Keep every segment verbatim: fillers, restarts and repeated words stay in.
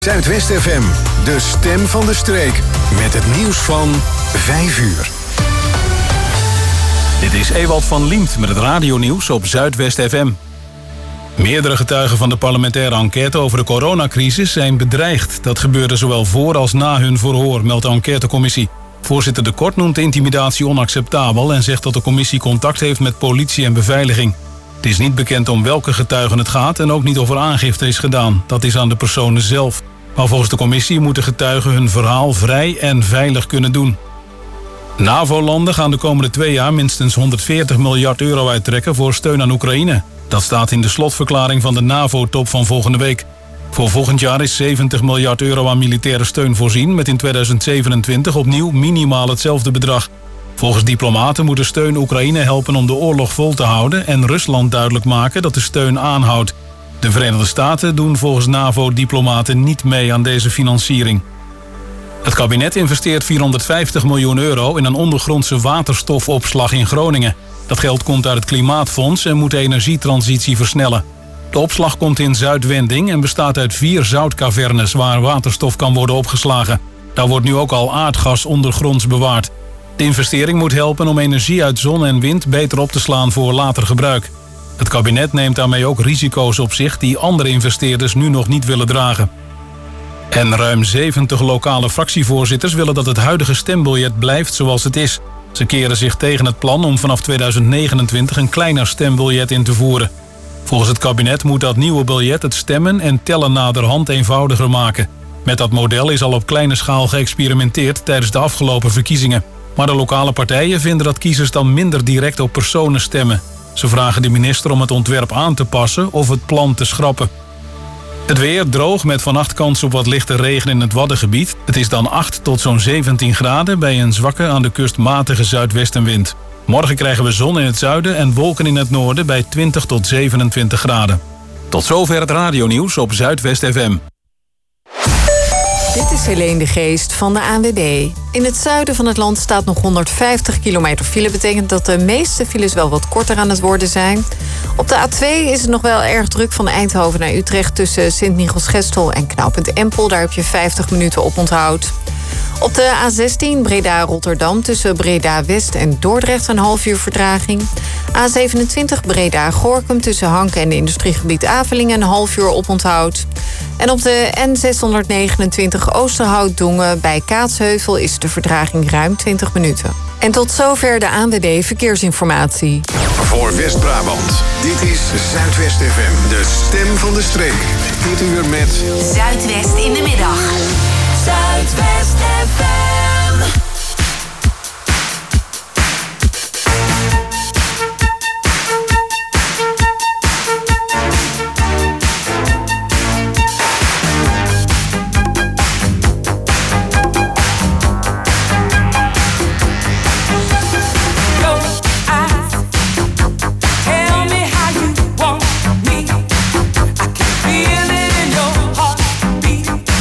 Zuidwest F M, de stem van de streek. Met het nieuws van vijf uur. Dit is Ewald van Liemt met het radionieuws op Zuidwest F M. Meerdere getuigen van de parlementaire enquête over de coronacrisis zijn bedreigd. Dat gebeurde zowel voor als na hun verhoor, meldt de enquêtecommissie. Voorzitter De Kort noemt de intimidatie onacceptabel en zegt dat de commissie contact heeft met politie en beveiliging. Het is niet bekend om welke getuigen het gaat en ook niet of er aangifte is gedaan. Dat is aan de personen zelf. Maar volgens de commissie moeten getuigen hun verhaal vrij en veilig kunnen doen. NAVO-landen gaan de komende twee jaar minstens honderdveertig miljard euro uittrekken voor steun aan Oekraïne. Dat staat in de slotverklaring van de NAVO-top van volgende week. Voor volgend jaar is zeventig miljard euro aan militaire steun voorzien, met in tweeduizend zevenentwintig opnieuw minimaal hetzelfde bedrag. Volgens diplomaten moet de steun Oekraïne helpen om de oorlog vol te houden en Rusland duidelijk maken dat de steun aanhoudt. De Verenigde Staten doen volgens NAVO-diplomaten niet mee aan deze financiering. Het kabinet investeert vierhonderdvijftig miljoen euro in een ondergrondse waterstofopslag in Groningen. Dat geld komt uit het Klimaatfonds en moet de energietransitie versnellen. De opslag komt in Zuidwending en bestaat uit vier zoutcavernes waar waterstof kan worden opgeslagen. Daar wordt nu ook al aardgas ondergronds bewaard. De investering moet helpen om energie uit zon en wind beter op te slaan voor later gebruik. Het kabinet neemt daarmee ook risico's op zich die andere investeerders nu nog niet willen dragen. En ruim zeventig lokale fractievoorzitters willen dat het huidige stembiljet blijft zoals het is. Ze keren zich tegen het plan om vanaf tweeduizend negenentwintig een kleiner stembiljet in te voeren. Volgens het kabinet moet dat nieuwe biljet het stemmen en tellen naderhand eenvoudiger maken. Met dat model is al op kleine schaal geëxperimenteerd tijdens de afgelopen verkiezingen. Maar de lokale partijen vinden dat kiezers dan minder direct op personen stemmen. Ze vragen de minister om het ontwerp aan te passen of het plan te schrappen. Het weer droog met vannacht kans op wat lichte regen in het Waddengebied. Het is dan acht tot zo'n zeventien graden bij een zwakke aan de kust matige zuidwestenwind. Morgen krijgen we zon in het zuiden en wolken in het noorden bij twintig tot zevenentwintig graden. Tot zover het radionieuws op Zuidwest F M. Dit is Helene de Geest van de A N W B. In het zuiden van het land staat nog honderdvijftig kilometer file. Betekent dat de meeste files wel wat korter aan het worden zijn. Op de A twee is het nog wel erg druk van Eindhoven naar Utrecht tussen Sint-Michiels-Gestel en knooppunt Empel. Daar heb je vijftig minuten op onthoud. Op de A zestien Breda-Rotterdam tussen Breda-West en Dordrecht een half uur vertraging. A zevenentwintig Breda-Gorkum tussen Hanken en industriegebied Avelingen een half uur op onthoud. En op de N zeshonderdnegenentwintig Oosterhout-Dongen bij Kaatsheuvel is de vertraging ruim twintig minuten. En tot zover de A N W B Verkeersinformatie. Voor West-Brabant, dit is Zuidwest F M, de stem van de streek. Dit uur met Zuidwest in de middag. Zuidwest F M. Feel it in your heart beat.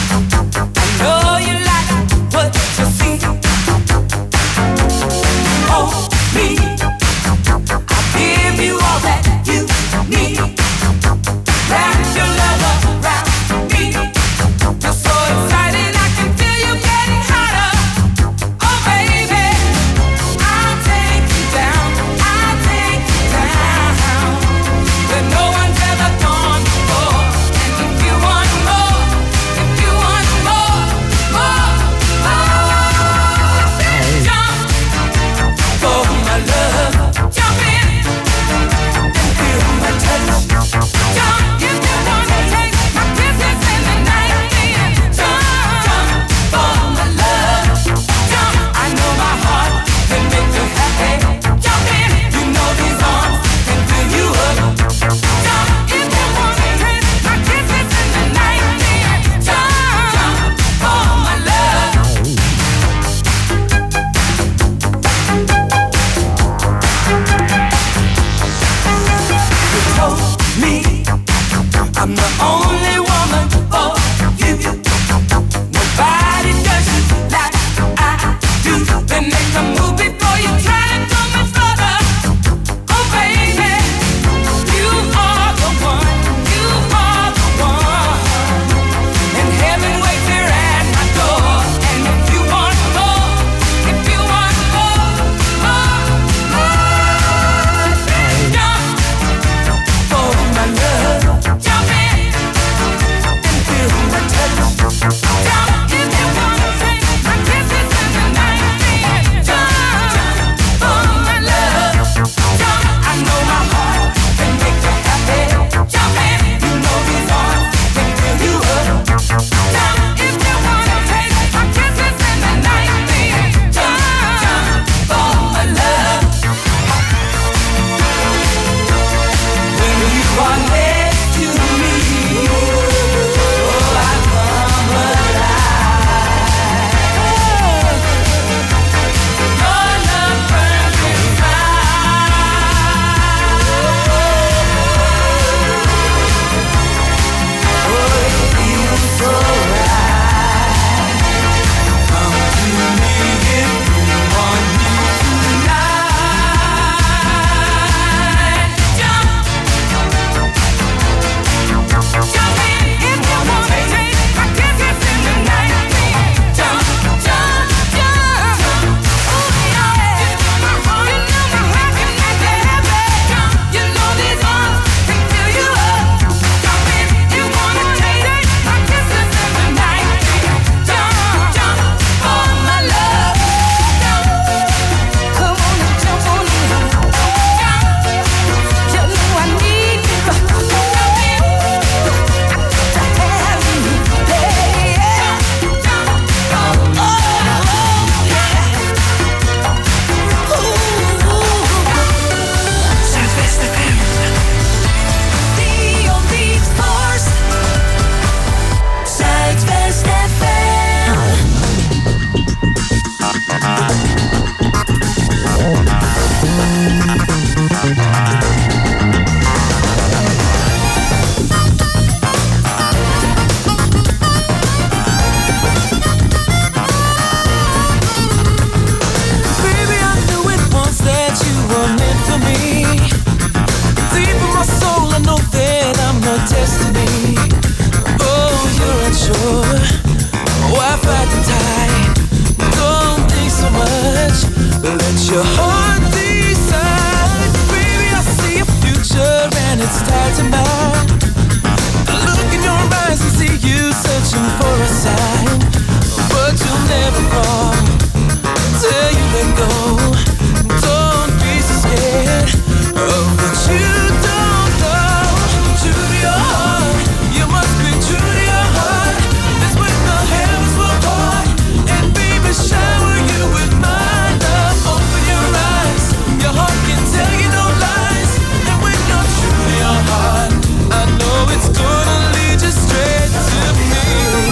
your heart decides. Baby, I see a future and it's tied to mine. I look in your eyes and see you searching for a sign, but you'll never fall till you let go. Don't be so scared of what you don't know. True to your heart, you must be true to your heart. That's when the heavens will part and baby shower you with my love. Open your eyes, your heart can tell you no lies. And when you're true to your heart, I know it's gonna lead you straight to me.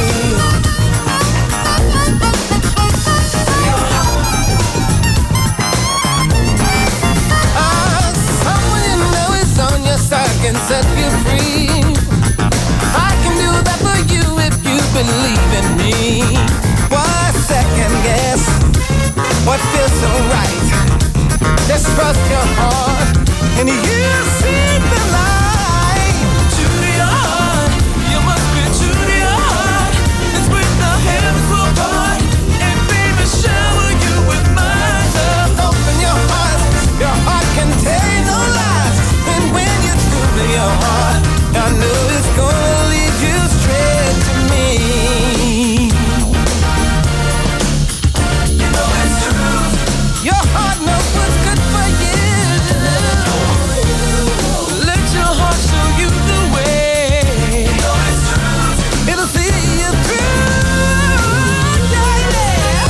Ah, someone you know is on your side can set you free. I can do that for you if you believe in me. Why second guess what feels so right? Just trust your heart and you'll see the light. True to your heart, you must be true to your heart. It's when the heavens will part and baby shower you with my love. Open your heart, your heart can tell you no lies. And when you're true to your heart, I know it's gonna lead you straight to me. You know it's true. Your heart knows what's good for you. Let your heart show you the way. You know it's true. It'll see you through. Yeah, yeah.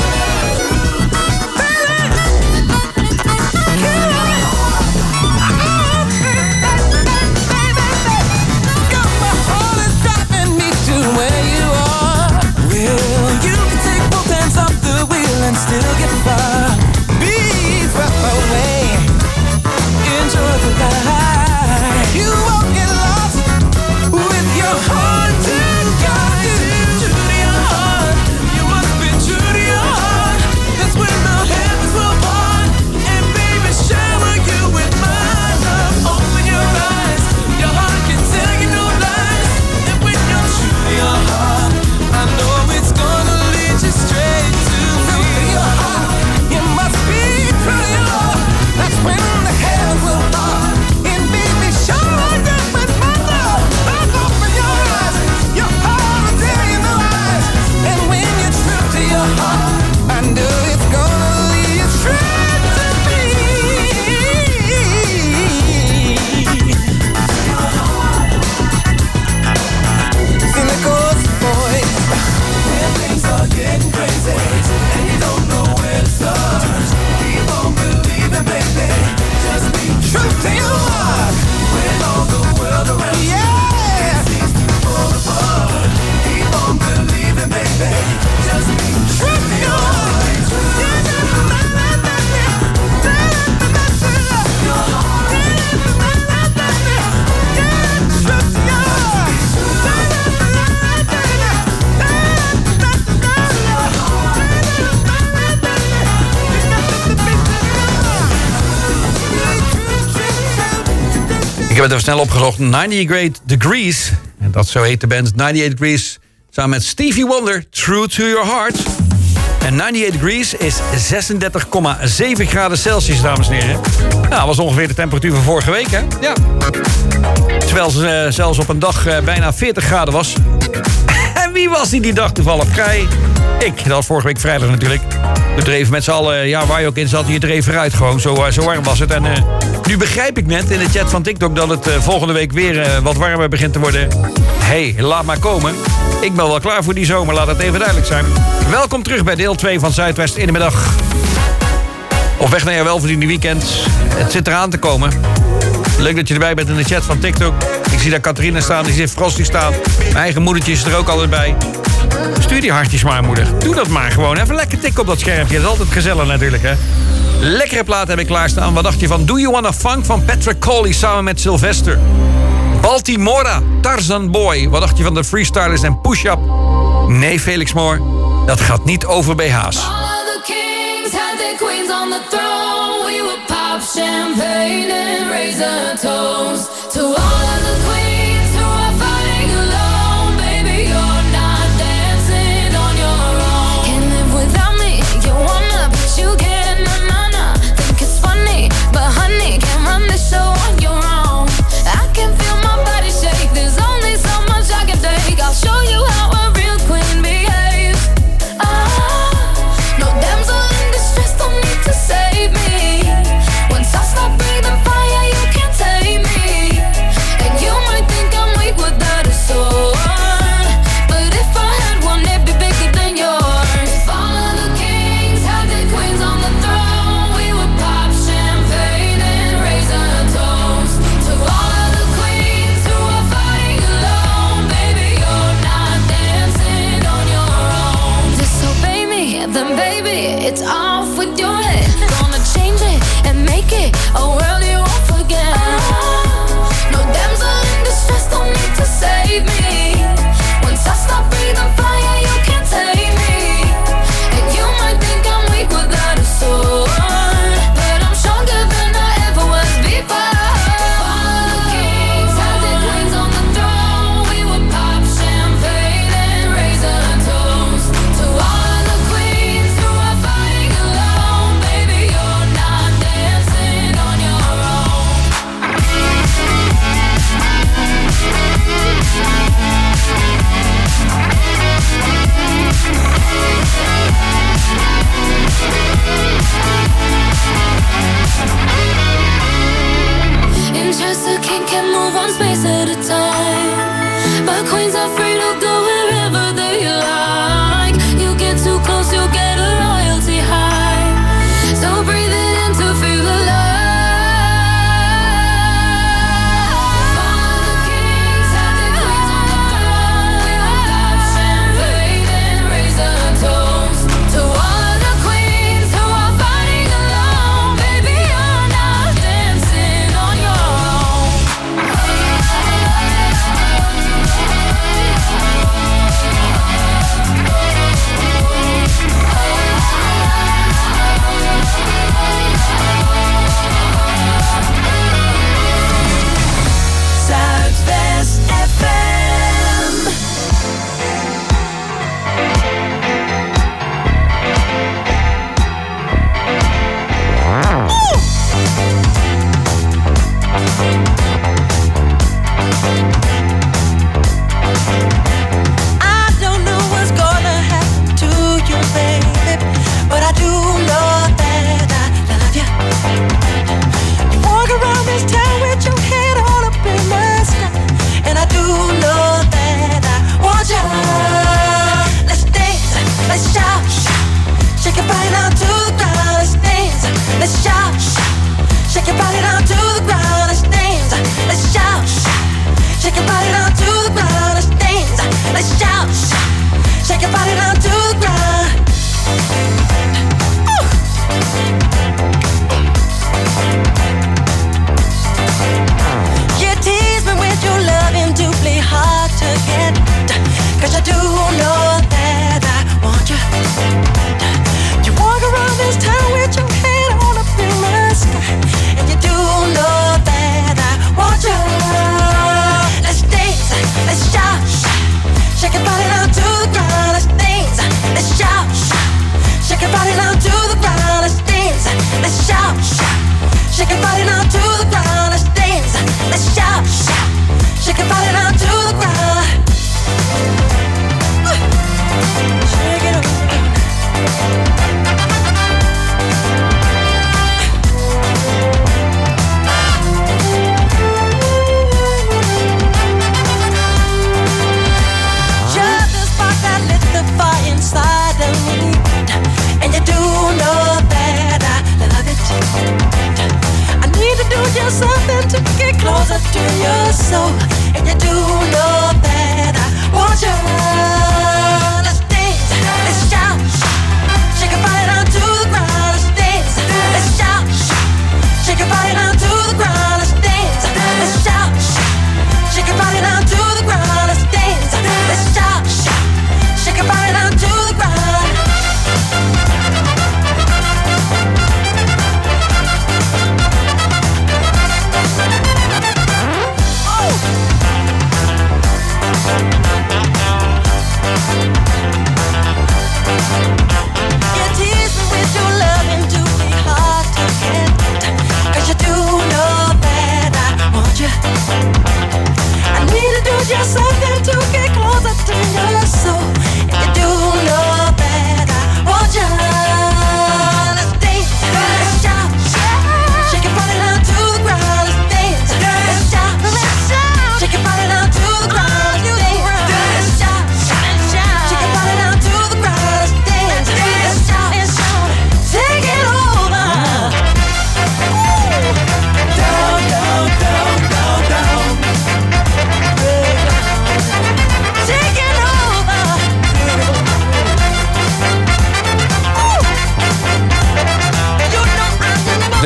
Got my heart is driving me to where you are. Well, you can take both hands off the wheel and still get far. Be swept away, enjoy the ride. You won't get lost with your heart to guide you. True to your heart, you must be true to your heart. That's when the heavens will part and baby shower you with my love. Open your eyes, your heart can tell you no lies. And when you're true to your heart, I know it's gonna lead you straight to me. True to your heart, you must be true to your heart. That's when the heavens will part and baby shower you with my love. Back open your eyes, your heart will tell you no lies. And when you're true to your heart, I know it's gonna lead you straight to me. Cynical boys, when things are getting crazy and you don't know where to start, keep on believing, baby. Just be true to your heart. When all the world around you seems to fall apart, keep on believing, baby. Just be true to your heart. Ik heb het even snel opgezocht. negenennegentig Degrees. En dat zo heet de band. negenennegentig Degrees. Samen met Stevie Wonder. True to Your Heart. En negenennegentig Degrees is zesendertig komma zeven graden Celsius, dames en heren. Nou, dat was ongeveer de temperatuur van vorige week, hè? Ja. Terwijl ze uh, zelfs op een dag uh, bijna veertig graden was. En wie was die die dag toevallig? Kei. Ik. Dat was vorige week vrijdag natuurlijk. We dreven met z'n allen, ja, waar je ook in zat, je dreef eruit gewoon. Zo, uh, zo warm was het. En uh, nu begrijp ik net in de chat van TikTok dat het uh, volgende week weer uh, wat warmer begint te worden. Hé, hey, laat maar komen. Ik ben wel klaar voor die zomer, laat het even duidelijk zijn. Welkom terug bij deel twee van Zuidwest in de middag. Op weg naar je welverdiende weekend. Het zit eraan te komen. Leuk dat je erbij bent in de chat van TikTok. Ik zie daar Catharina staan, die zit Frosty staan. Mijn eigen moedertje is er ook altijd bij. Stuur die hartjes maar, moeder. Doe dat maar gewoon. Even lekker tikken op dat schermpje. Dat is altijd gezellig natuurlijk, hè. Lekkere plaat heb ik klaarstaan. Wat dacht je van Do You Wanna Funk van Patrick Coley samen met Sylvester? Baltimora, Tarzan Boy. Wat dacht je van de Freestylers en Push Up? Nee, Felix Moore. Dat gaat niet over B H's. All of the kings had their queens on the throne. We would pop champagne and raise a toast to all of the queens who are fighting alone. Baby, you're not dancing on your own. Can't live without me, you wanna, but you can't, na na na. The it's off with your head. Gonna change it and make it a world you won't forget. No damsel in distress, don't need to save me. Once I stop breathing fire, you can't take me. And you might think I'm weak without a sword, but I'm stronger than I ever was before. All the kings had their queens on the throne. We would pop champagne and raise a toast to all the queens who are fighting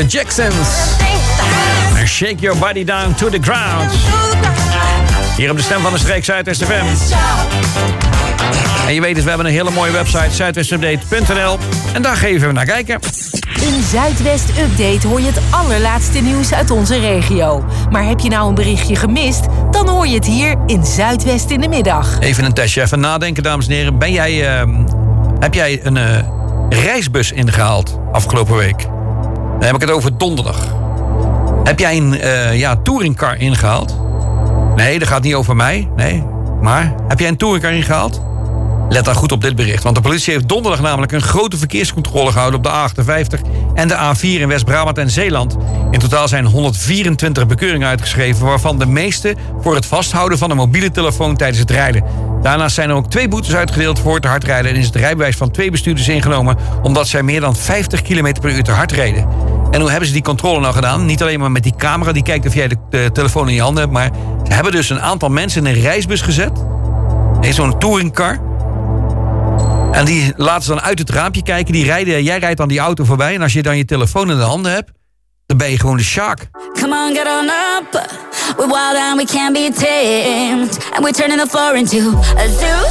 The Jacksons. And shake your body down to the ground. Hier op de Stem van de Streek, Zuidwest F M. En je weet het, we hebben een hele mooie website, zuidwestupdate punt n l. En daar geven we naar kijken. In Zuidwest Update hoor je het allerlaatste nieuws uit onze regio. Maar heb je nou een berichtje gemist? Dan hoor je het hier in Zuidwest in de middag. Even een testje, even nadenken, dames en heren. Ben jij, uh, heb jij een uh, reisbus ingehaald afgelopen week? Dan heb ik het over donderdag. Heb jij een uh, ja, touringcar ingehaald? Nee, dat gaat niet over mij. Nee. Maar heb jij een touringcar ingehaald? Let dan goed op dit bericht. Want de politie heeft donderdag namelijk een grote verkeerscontrole gehouden op de A achtenvijftig en de A vier in West-Brabant en Zeeland. In totaal zijn honderdvierentwintig bekeuringen uitgeschreven, waarvan de meeste voor het vasthouden van een mobiele telefoon tijdens het rijden. Daarnaast zijn er ook twee boetes uitgedeeld voor te hard rijden en is het rijbewijs van twee bestuurders ingenomen omdat zij meer dan vijftig kilometer per uur te hard reden. En hoe hebben ze die controle nou gedaan? Niet alleen maar met die camera die kijkt of jij de, de telefoon in je handen hebt, maar ze hebben dus een aantal mensen in een reisbus gezet. In zo'n touringcar. En die laten ze dan uit het raampje kijken. Die rijden, jij rijdt dan die auto voorbij. En als je dan je telefoon in de handen hebt, dan ben je gewoon de shark. Come on, get on up. We're wild and we can't be tamed. And we're turning the floor into a zoo.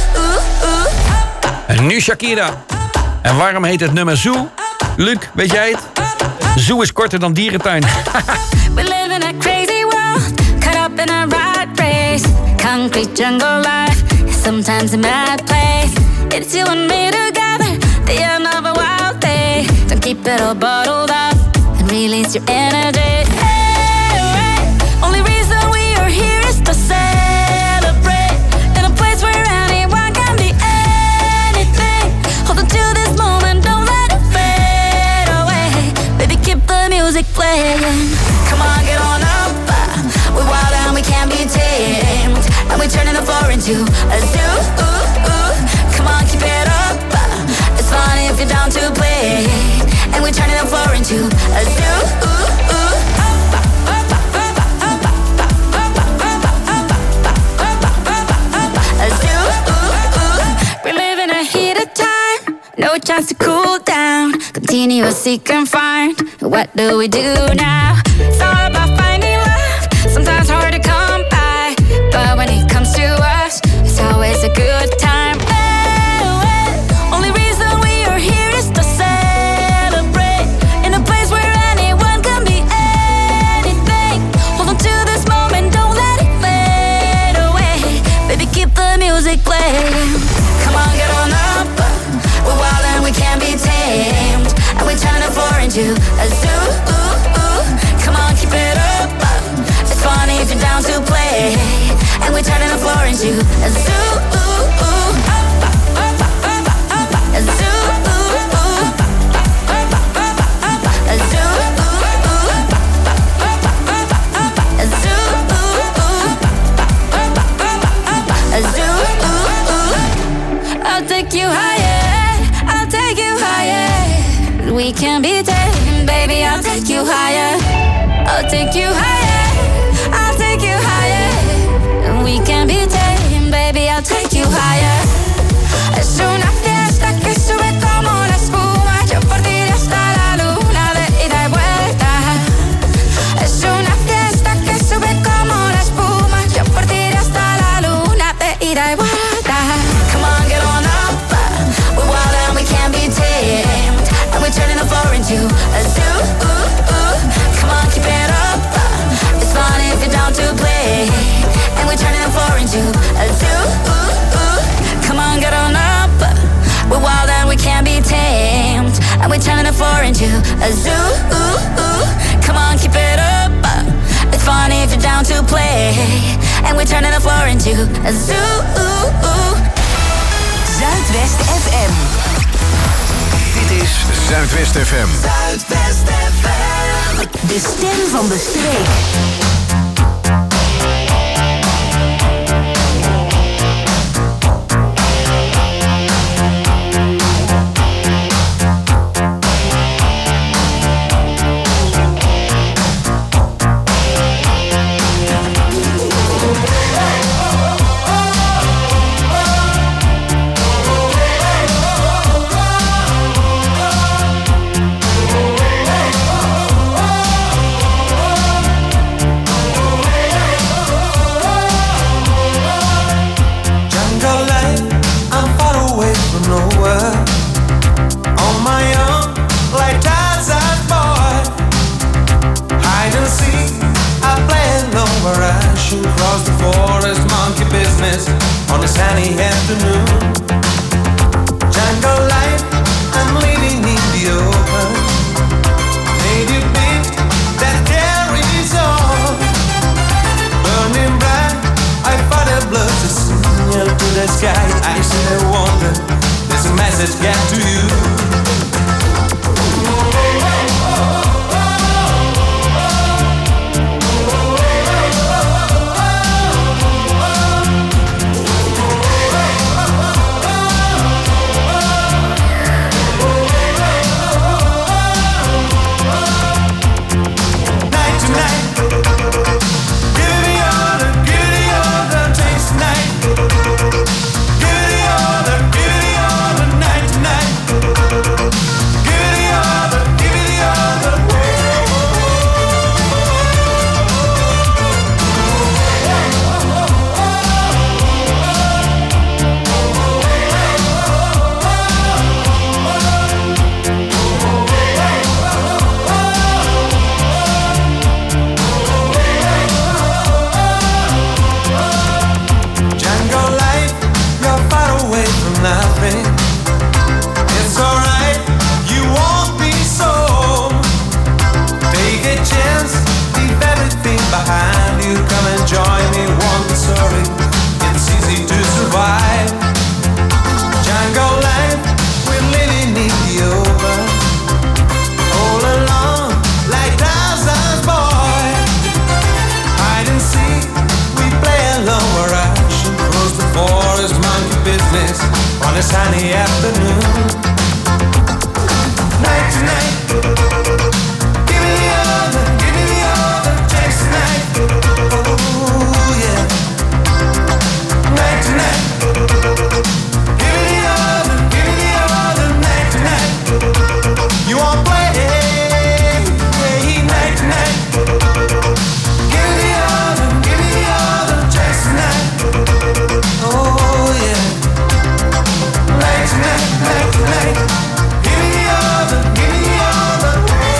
En nu Shakira. En waarom heet het nummer Zoo? Luc, weet jij het? Zoo is korter dan dierentuin. We live in a crazy world. Caught up in a rat race. Concrete jungle life. Sometimes a mad place. It's you and me together, the end of a wild day. Don't keep it all bottled up and release your energy. Hey, hey. Only reason we are here is to celebrate. In a place where anyone can be anything. Hold on to this moment, don't let it fade away. Baby, keep the music playing. Come on, get on up. We're wild and we can't be tamed. And we're turning the floor into a zoo. Come on, keep it up. It's fun if you're down to play. And we're turning the floor into a zoo. A zoo. We live in a heated time. No chance to cool down. Continue seek and find. What do we do now? It's all about finding love. Sometimes hard to come by. But when it comes to us, it's always a good time. Come on, get on up. We're wild and we can't be tamed. And we're turning the floor into a zoo. Come on, keep it up. It's funny if you're down to play. And we're turning the floor into a zoo. A zoo. A zoo. A zoo. A zoo. I'll take you higher, I'll take you higher. We can be tamed, baby, I'll take you higher. I'll take you higher, I'll take you higher. We can be tamed, baby, I'll take you higher. Es una fiesta que sube como la espuma. Yo por ti hasta la luna de ida y vuelta. Es una fiesta que sube como la espuma. Yo por ti hasta la luna de ida y vuelta. Turning the floor into a zoo. Come on, keep it up. It's fun if you're down to play. And we're turning the floor into a zoo. Come on, get on up. We're wild and we can't be tamed. And we're turning the floor into a zoo. Come on, keep it up. It's fun if you're down to play. And we're turning the floor into a zoo. Zuidwest F M. Dit is Zuidwest F M. Zuidwest F M. De stem van de streek. Oh, message get to you? Sunny afternoon, night to night. Give me the other, give me the other chance tonight. Oh yeah, night to night. Give me the other, give me the other night to night. You won't play, hey, night to night. Give me the other, give me the other chance tonight. Oh yeah. Night, night, night. Give me the other, give me the other.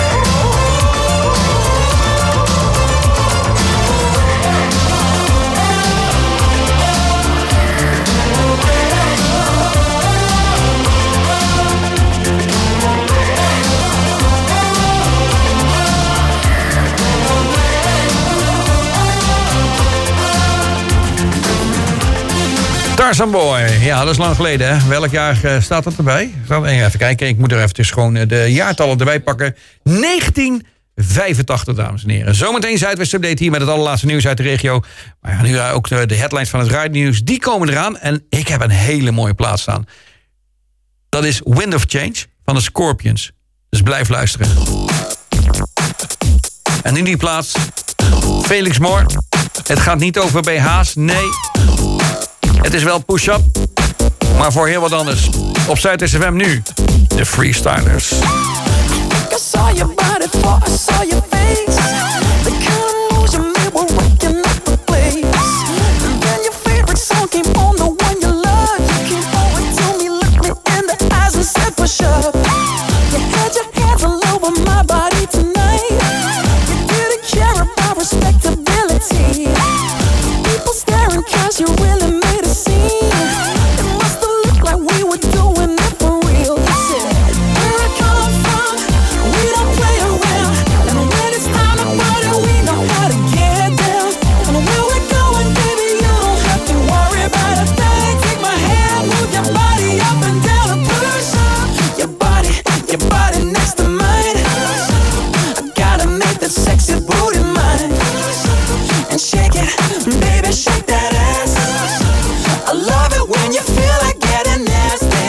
Tarzan Boy, ja, dat is lang geleden, hè? Welk jaar uh, staat dat erbij? Even kijken, ik moet er even gewoon uh, de jaartallen erbij pakken. negentien vijfentachtig, dames en heren. Zometeen Zuidwest Update hier met het allerlaatste nieuws uit de regio. Maar ja, nu uh, ook de, de headlines van het radionieuws, die komen eraan. En ik heb een hele mooie plaats staan. Dat is Wind of Change van de Scorpions. Dus blijf luisteren. En in die plaats, Felix Moore. Het gaat niet over B H's, nee. Het is wel push-up, maar voor heel wat anders. Op Zuidwest F M nu, de Freestylers. I saw your body before I saw your face. The kind of moves you made were rocking up the place. And then your favorite song came on, the one you love. You came over to me, looked me in the eyes and said push up. You had your hands all over my body tonight. You didn't care about respectability. People staring cause you really made a scene. It must have looked like we were doing it for real. You said, where I come from, we don't play around. And when it's time to party, we know how to get down. And where we're going, baby, you don't have to worry about a thing. Take my hand, move your body up and down and push up. Your body, your body next to mine. I gotta make that sexy booty mine. And shake it, baby, shake that ass. I love it when you feel like getting nasty.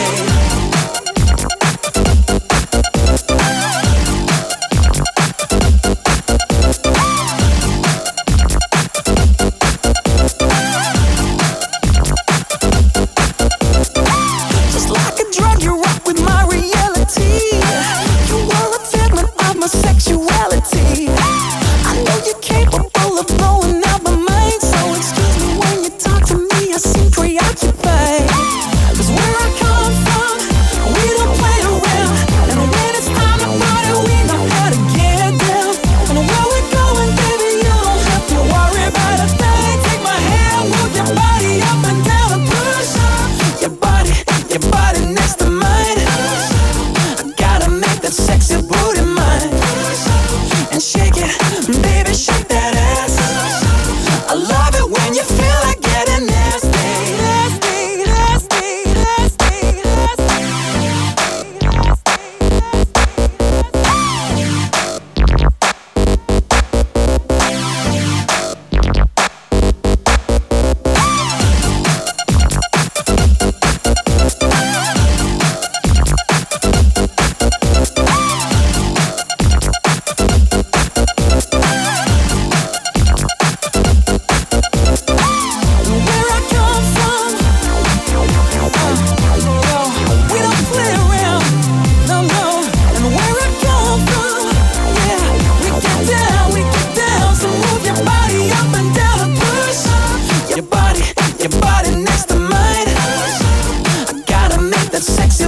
Just like a drug, you rock with my reality. You are a figment of my sexuality. I know you're capable of blowing out my mind. So excuse me when you talk to me, I seem preoccupied. Cause where I come from, we don't play around. And when it's time to party, we know how to get down. And where we're going, baby, you don't have to worry about a thing. Take my hand, move your body up and down and push up. Your body, your body next to mine. I gotta make that sexy booty mine. And shake it, baby, shake that ass. I love it when you feel like getting nasty. Nasty, nasty, nasty, nasty.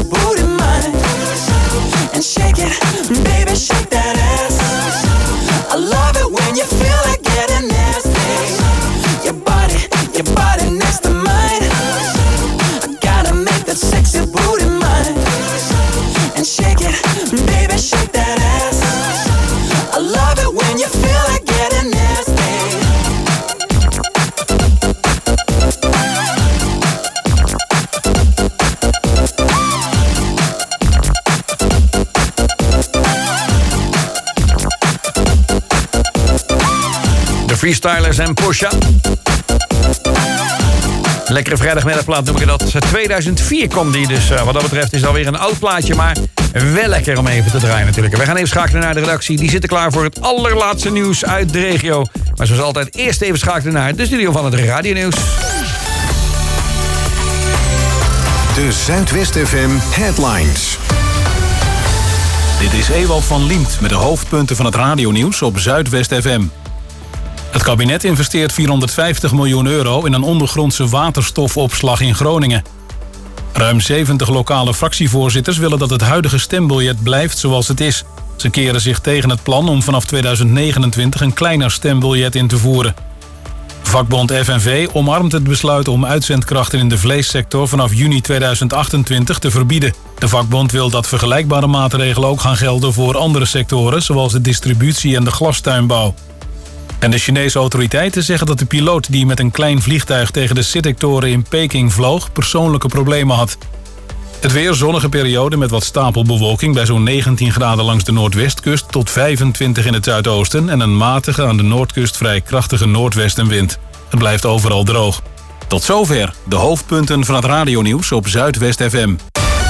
booty mine and shake it, baby, shake that ass. I love it when you feel like getting nasty. Your body, your body next to mine. I gotta make that sexy booty mine and shake it, baby, shake that ass. I love it when you feel like getting nasty. Freestylers en Pusha. Lekkere vrijdagmiddagplaat noem ik dat. tweeduizend vier kwam die, dus uh, wat dat betreft is het alweer een oud plaatje, maar wel lekker om even te draaien natuurlijk. We gaan even schakelen naar de redactie. Die zitten klaar voor het allerlaatste nieuws uit de regio. Maar zoals altijd eerst even schakelen naar de studio van het radionieuws. De Zuidwest F M Headlines. Dit is Ewald van Liemt met de hoofdpunten van het radionieuws op Zuidwest F M. Het kabinet investeert vierhonderdvijftig miljoen euro in een ondergrondse waterstofopslag in Groningen. Ruim zeventig lokale fractievoorzitters willen dat het huidige stembiljet blijft zoals het is. Ze keren zich tegen het plan om vanaf tweeduizend negenentwintig een kleiner stembiljet in te voeren. Vakbond F N V omarmt het besluit om uitzendkrachten in de vleessector vanaf juni tweeduizend achtentwintig te verbieden. De vakbond wil dat vergelijkbare maatregelen ook gaan gelden voor andere sectoren, zoals de distributie en de glastuinbouw. En de Chinese autoriteiten zeggen dat de piloot die met een klein vliegtuig tegen de Sittek-toren in Peking vloog persoonlijke problemen had. Het weer zonnige periode met wat stapelbewolking bij zo'n negentien graden langs de noordwestkust tot vijfentwintig in het zuidoosten en een matige aan de noordkust vrij krachtige noordwestenwind. Het blijft overal droog. Tot zover de hoofdpunten van het radionieuws op Zuidwest F M.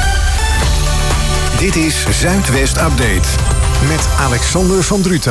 Dit is Zuidwest Update met Alexander van Druten.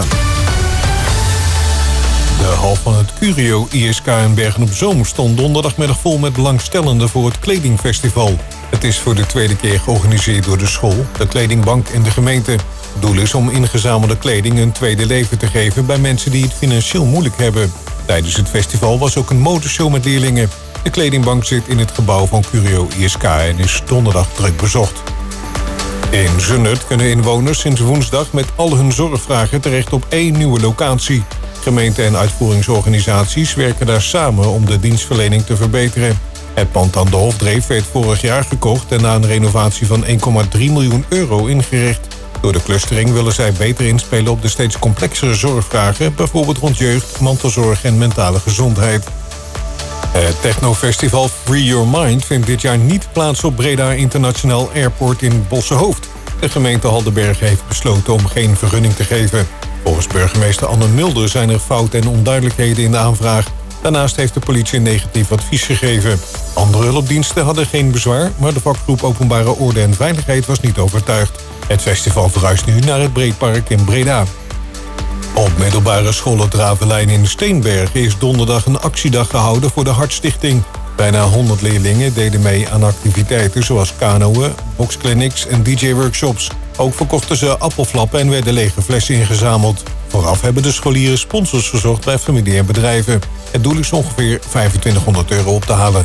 De hal van het Curio I S K in Bergen-op-Zoom stond donderdagmiddag vol met belangstellenden voor het kledingfestival. Het is voor de tweede keer georganiseerd door de school, de kledingbank en de gemeente. Het doel is om ingezamelde kleding een tweede leven te geven bij mensen die het financieel moeilijk hebben. Tijdens het festival was ook een modeshow met leerlingen. De kledingbank zit in het gebouw van Curio I S K en is donderdag druk bezocht. In Zundert kunnen inwoners sinds woensdag met al hun zorgvragen terecht op één nieuwe locatie. Gemeenten en uitvoeringsorganisaties werken daar samen om de dienstverlening te verbeteren. Het pand aan de Hofdreef werd vorig jaar gekocht en na een renovatie van één komma drie miljoen euro ingericht. Door de clustering willen zij beter inspelen op de steeds complexere zorgvragen, bijvoorbeeld rond jeugd, mantelzorg en mentale gezondheid. Het technofestival Free Your Mind vindt dit jaar niet plaats op Breda International Airport in Bossenhoofd. De gemeente Haldenbergen heeft besloten om geen vergunning te geven. Volgens burgemeester Anne Mulder zijn er fouten en onduidelijkheden in de aanvraag. Daarnaast heeft de politie een negatief advies gegeven. Andere hulpdiensten hadden geen bezwaar, maar de vakgroep Openbare Orde en Veiligheid was niet overtuigd. Het festival verhuist nu naar het Breedpark in Breda. Op middelbare school Het Ravelijn in Steenbergen is donderdag een actiedag gehouden voor de Hartstichting. Bijna honderd leerlingen deden mee aan activiteiten zoals kanoën, boxclinics en D J-workshops. Ook verkochten ze appelflappen en werden lege flessen ingezameld. Vooraf hebben de scholieren sponsors gezocht bij familie en bedrijven. Het doel is ongeveer vijfentwintighonderd euro op te halen.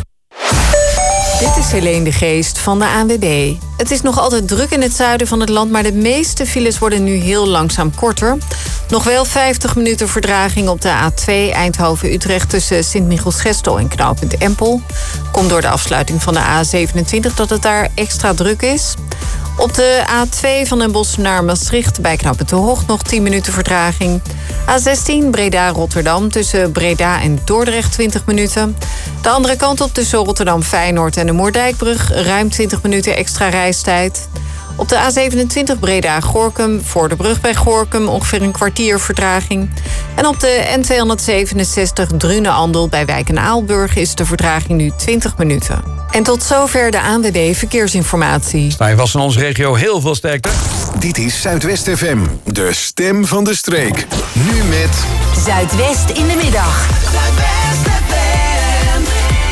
Dit is Helene de Geest van de A N W B. Het is nog altijd druk in het zuiden van het land, maar de meeste files worden nu heel langzaam korter. Nog wel vijftig minuten verdraging op de A twee Eindhoven-Utrecht tussen Sint-Michiels-Gestel en knooppunt Empel. Komt door de afsluiting van de A zevenentwintig dat het daar extra druk is. Op de A twee van Den Bosch naar Maastricht bij knooppunt De Hoog nog tien minuten vertraging. A zestien Breda-Rotterdam tussen Breda en Dordrecht twintig minuten. De andere kant op tussen Rotterdam-Feyenoord en de Moerdijkbrug ruim twintig minuten extra reistijd. Op de A zevenentwintig Breda-Gorinchem voor de brug bij Gorinchem ongeveer een kwartier vertraging. En op de N tweehonderdzevenenzestig Drunen-Andel bij Wijk en Aalburg is de vertraging nu twintig minuten. En tot zover de A N W B Verkeersinformatie. Sta je vast in onze regio, heel veel sterkte. Dit is Zuidwest F M, de stem van de streek. Nu met Zuidwest in de middag. Zuidwest F M.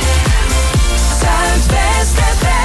Zuidwest F M.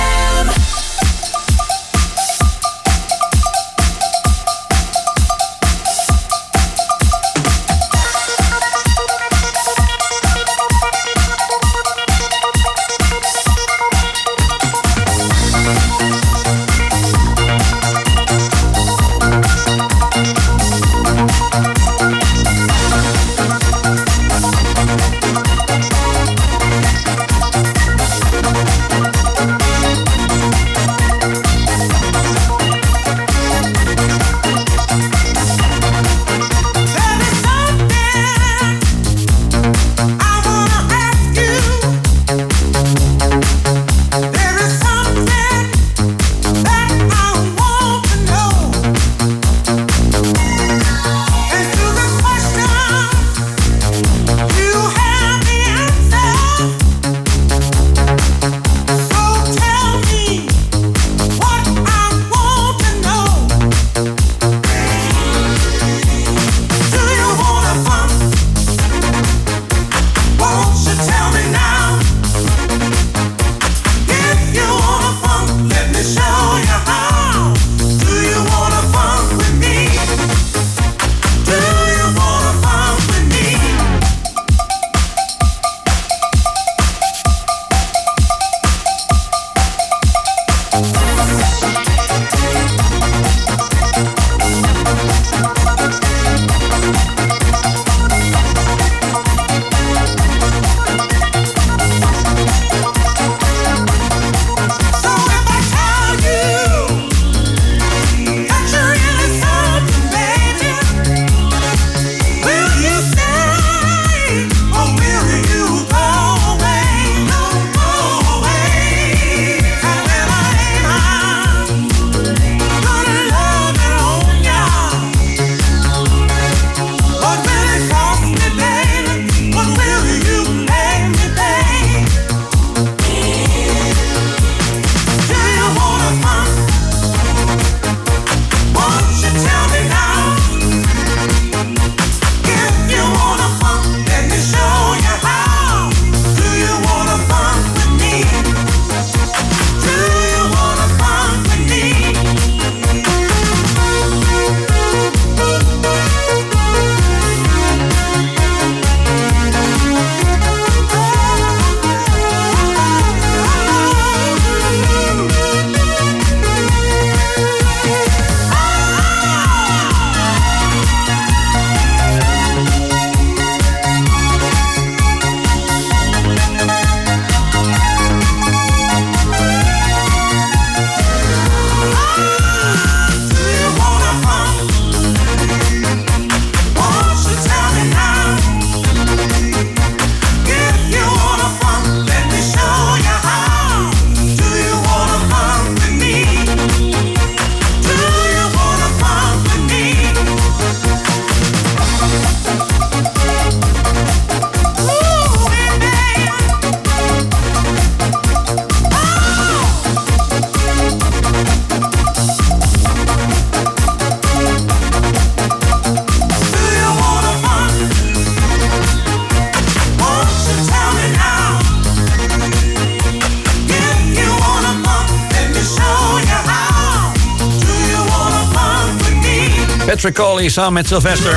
Patrick Cowley samen met Sylvester.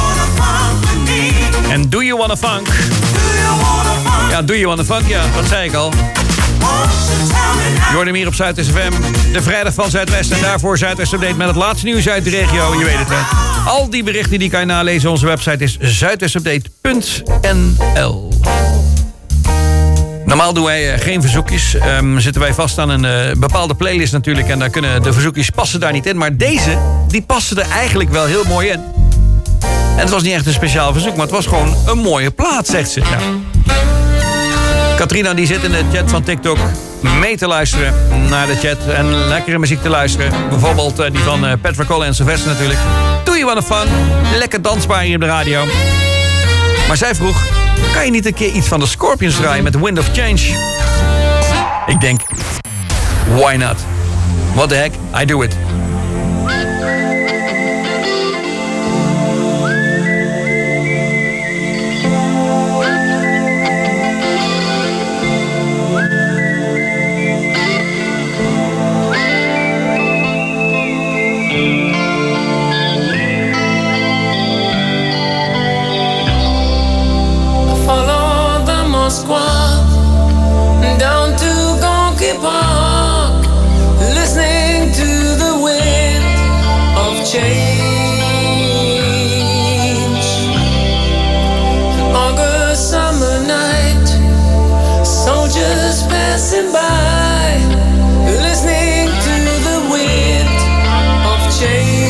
En Do You Wanna Funk? Ja, Do You Wanna Funk, ja, dat zei ik al. Je hoort hem hier op Zuidwest F M, de vrijdag van Zuidwest. En daarvoor Zuidwest Update met het laatste nieuws uit de regio. Je weet het, hè. Al die berichten die kan je nalezen. Onze website is zuidwestupdate punt n l. Normaal doen wij uh, geen verzoekjes. Um, zitten wij vast aan een uh, bepaalde playlist natuurlijk. En daar kunnen de verzoekjes passen daar niet in. Maar deze, die passen er eigenlijk wel heel mooi in. En het was niet echt een speciaal verzoek, maar het was gewoon een mooie plaat, zegt ze. Ja. Katrina die zit in de chat van TikTok mee te luisteren naar de chat en lekkere muziek te luisteren. Bijvoorbeeld uh, die van uh, Patrick Cowley en Sylvester natuurlijk. Do You Wanna Fun? Lekker dansbaar hier op de radio. Maar zij vroeg, kan je niet een keer iets van de Scorpions draaien met The Wind of Change? Ik denk, why not? What the heck, I do it. Down to Gonky Park, listening to the wind of change. An August summer night, soldiers passing by, listening to the wind of change.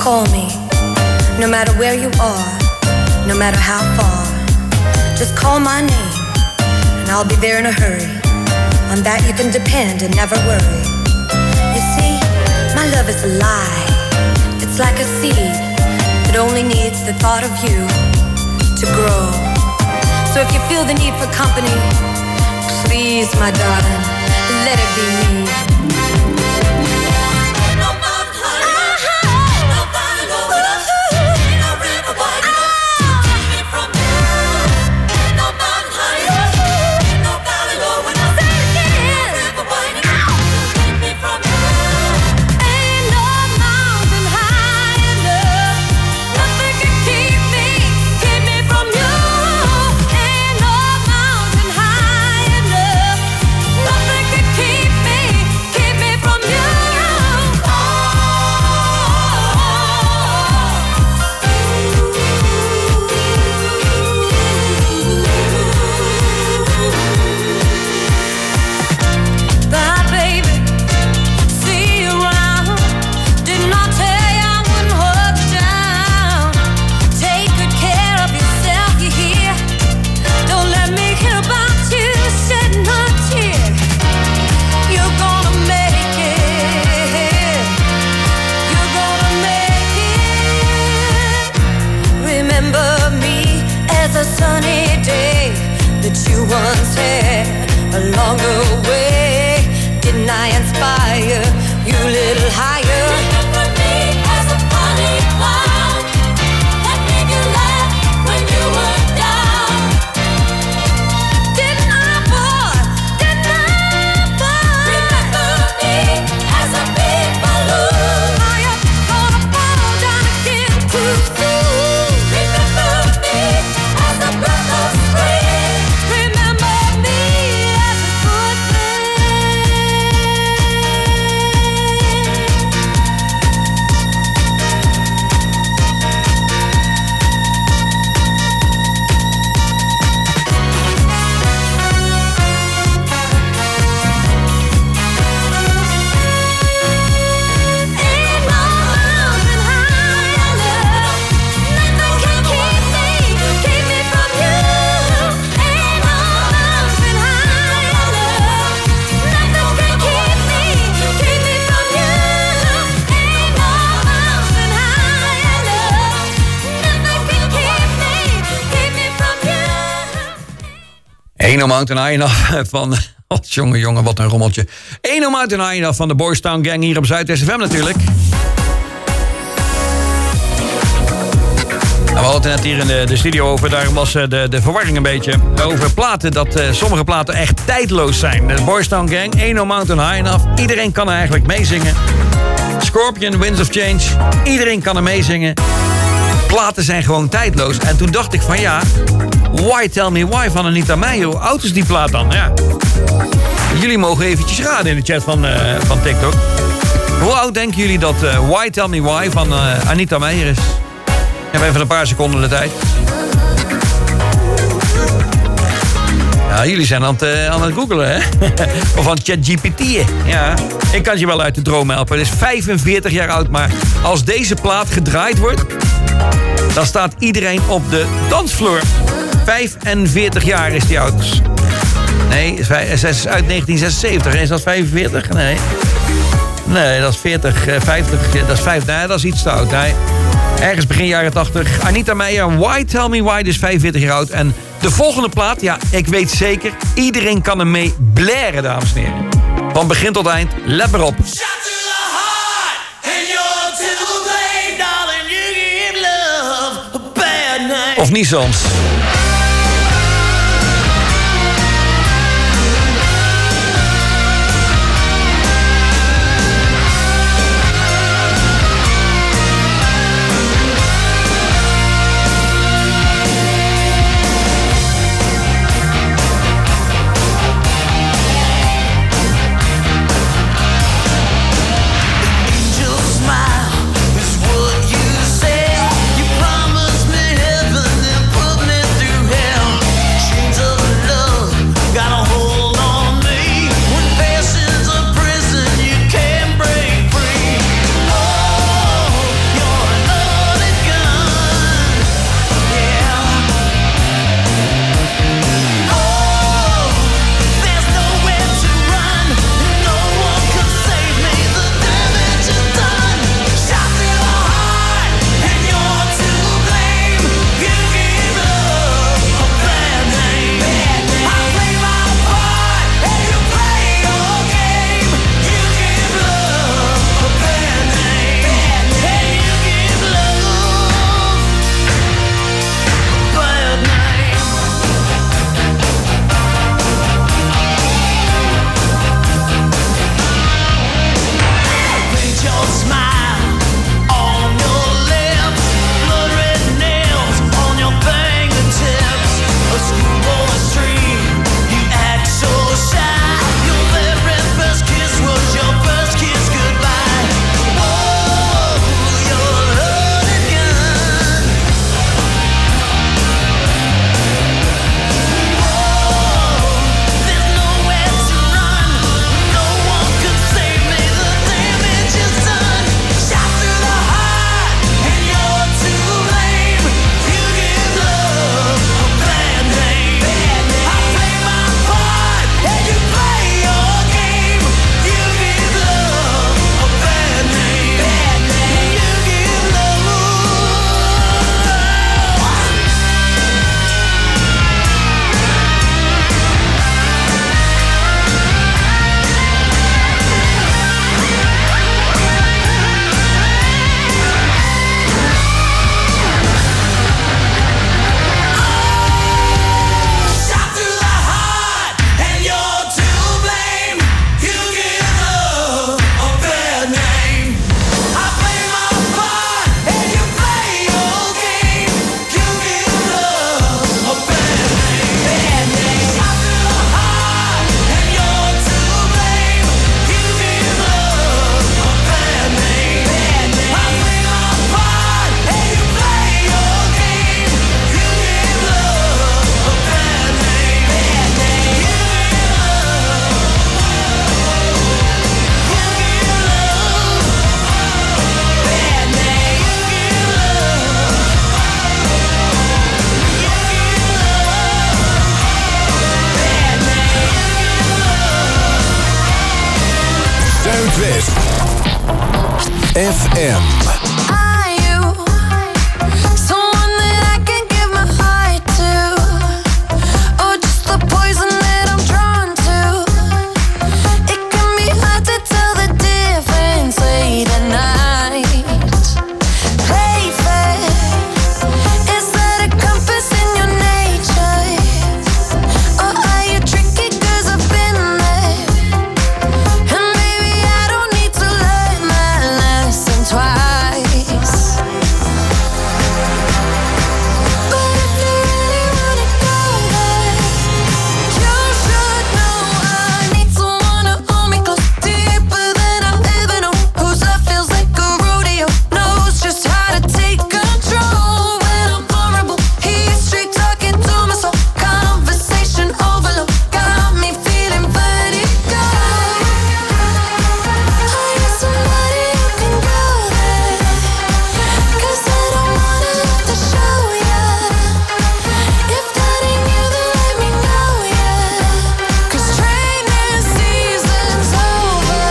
call me, no matter where you are, no matter how far. Just call my name, and I'll be there in a hurry. On that you can depend and never worry. You see, my love is alive. It's like a seed that only needs the thought of you to grow. So if you feel the need for company, please, my darling, let it be me. once had along the way. Didn't I inspire you a little higher? Remember me as a funny clown that made you laugh when you were down. Didn't I, boy? Didn't I, boy? Remember me as a big balloon. Are you gonna fall down again too soon? Remember me as a breath of spring. Remember me as a good Ain't no mountain high enough. Nothing can keep me, keep me from you. Ain't no mountain high enough. Nothing can keep me, keep me from you. Ain't no mountain high enough. Nothing can keep me, keep me from you. Ain't No Mountain High Enough van... Oh, jongen, jongen, wat een rommeltje. Ain't No Mountain High Enough van de Boys Town Gang hier op Zuidwest F M natuurlijk. En we hadden het net hier in de, de studio over. Daar was eh, de, de verwarring een beetje over platen. Dat eh, sommige platen echt tijdloos zijn. De Boys Town Gang, Ain't No Mountain High Enough. Iedereen kan er eigenlijk meezingen. Scorpion, Winds of Change. Iedereen kan er meezingen. Platen zijn gewoon tijdloos. En toen dacht ik van ja... Why Tell Me Why van Anita Meijer. Hoe oud is die plaat dan? Ja. Jullie mogen eventjes raden in de chat van, uh, van TikTok. Hoe oud denken jullie dat uh, Why Tell Me Why van uh, Anita Meijer is? We hebben even een paar seconden de tijd. Ja, jullie zijn aan het, uh, aan het googlen, hè? Of aan het ChatGPT'en. Ja, ik kan je wel uit de droom helpen. Het is vijfenveertig jaar oud, maar als deze plaat gedraaid wordt... dan staat iedereen op de dansvloer. vijfenveertig jaar is die oud. Nee, ze is uit negentien zesenzeventig. Is dat vijfenveertig? Nee. Nee, dat is veertig, vijftig. Dat is vijf. Nee, dat is iets te oud. Nee. Ergens begin jaren tachtig. Anita Meijer, Why Tell Me Why, dus vijfenveertig jaar oud. En de volgende plaat, ja, ik weet zeker... iedereen kan er mee blaren, dames en heren. Van begin tot eind, let maar op. Of niet soms. Smile is what you say. You promised me heaven and put me F M. Are you someone that I can give my heart to? Or just the poison that I'm drawn to? It can be hard to tell the difference late at night. Play fair. Is that a compass in your nature? Or are you tricky 'cause I've been there? And maybe I don't need to learn my lesson twice. But if you really wanna go there, you should know I need someone to hold me close, deeper than I've ever known. Whose love feels like a rodeo, knows just how to take control when I'm vulnerable. He's straight talking to my soul, conversation overload, got me feeling vertigo. I need somebody who can go there, 'cause I don't wanna have to show ya. If that ain't you, then let me know, yeah. 'Cause training season's over.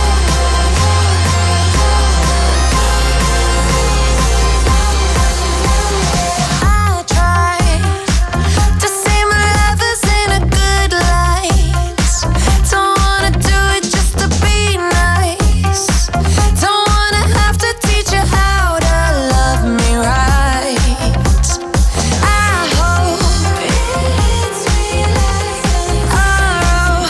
I tried to see my lovers in a good light. Don't wanna do it just to be nice. Don't wanna have to teach you how to love me right. I hope it's realizing our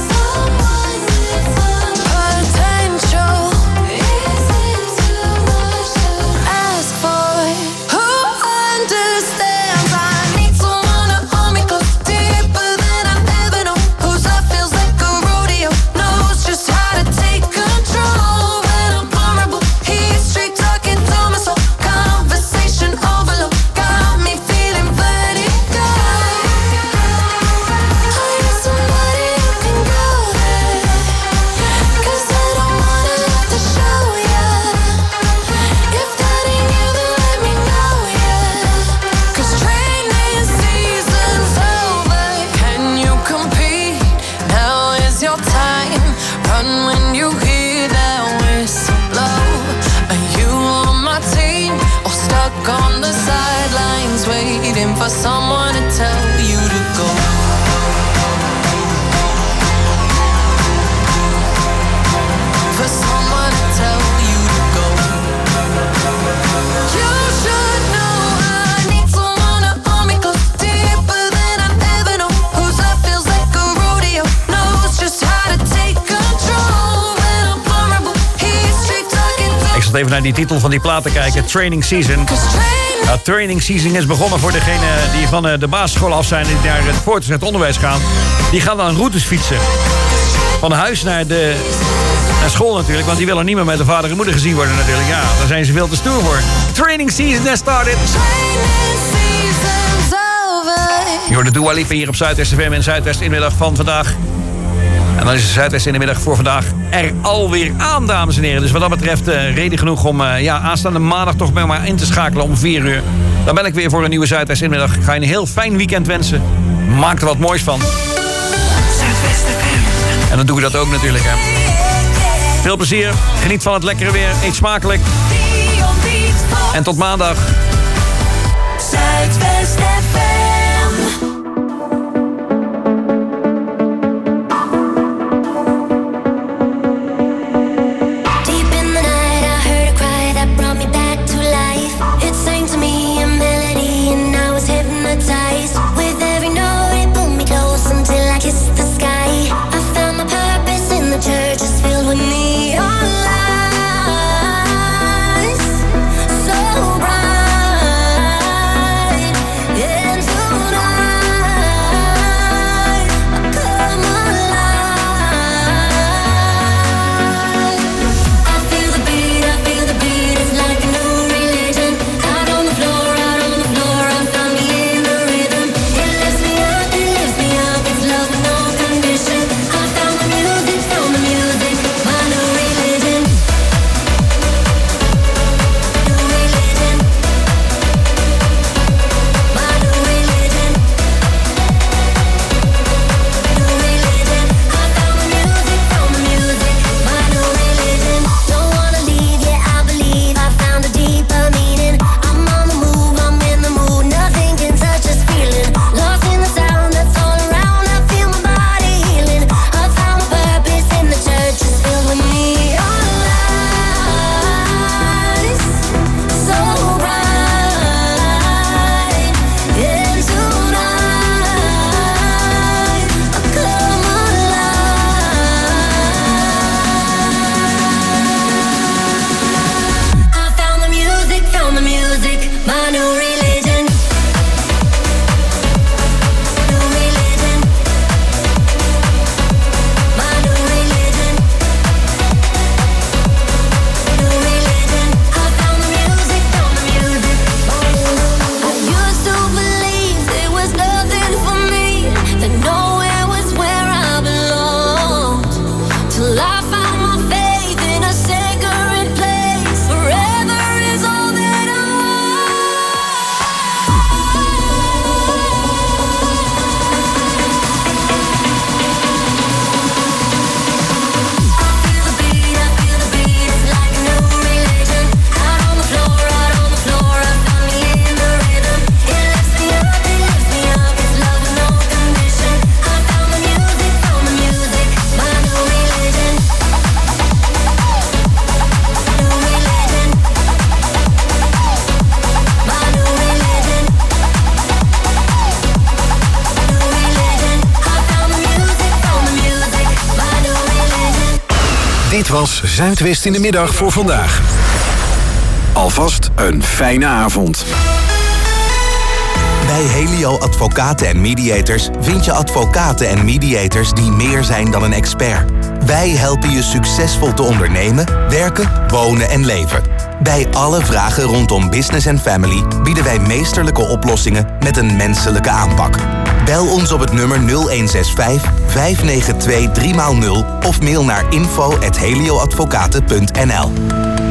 potential. Is it too much to ask for? Who understands? I need someone to hold me close, deeper than I've ever known. Whose love feels like a rodeo, knows just how to take control when I'm vulnerable. He's straight talking to my soul, conversation overload, got me feeling vertigo. I need somebody who can go there, 'cause I don't wanna have to show ya. If that ain't you, then let me know, yeah. 'Cause training season's over. Can you compete? Now is your time. Run when you hear that whistle blow. Are you on my team or stuck on the sidelines waiting for someone to tell you to go? For someone to tell you to go. You should know I need someone to hold me close, deeper than I've ever known. Whose love feels like a rodeo, knows just how to take control when I'm vulnerable. He's straight talking to Ik zat even naar die titel van die plaat te kijken. Training Season. Nou, training Season is begonnen voor degenen die van eh, de basisschool af zijn en die naar het voortgezet onderwijs gaan. Die gaan dan routes fietsen. Van huis naar, de, naar school natuurlijk, want die willen niet meer met de vader en moeder gezien worden natuurlijk. Ja, daar zijn ze veel te stoer voor. Training Season has started. season's over. Je hoort de Dua Lipa hier op Zuidwest F M en Zuidwest in de middag van vandaag. En dan is de Zuidwest in de middag voor vandaag er alweer aan, dames en heren. Dus wat dat betreft uh, reden genoeg om uh, ja, aanstaande maandag toch bij maar in te schakelen om vier uur. Dan ben ik weer voor een nieuwe Zuidwest in de middag. Ik ga je een heel fijn weekend wensen. Maak er wat moois van. Zuidwest F M. En dan doe ik dat ook natuurlijk. Hè. Veel plezier. Geniet van het lekkere weer. Eet smakelijk. En tot maandag. Zuidwest F M. Deep in the night, I heard a cry that brought me back to life. It sang to me a melody, and I was hypnotized. With every note, it pulled me close until I kissed the sky. I found my purpose in the church, it's filled with neon lights, so bright. Yeah. Dit was Zuidwest in de Middag voor vandaag. Alvast een fijne avond. Bij Helio Advocaten en Mediators vind je advocaten en mediators die meer zijn dan een expert. Wij helpen je succesvol te ondernemen, werken, wonen en leven. Bij alle vragen rondom business en family bieden wij meesterlijke oplossingen met een menselijke aanpak. Bel ons op het nummer nul een zes vijf, vijf negen twee, drie nul of mail naar info at helioadvocaten punt n l.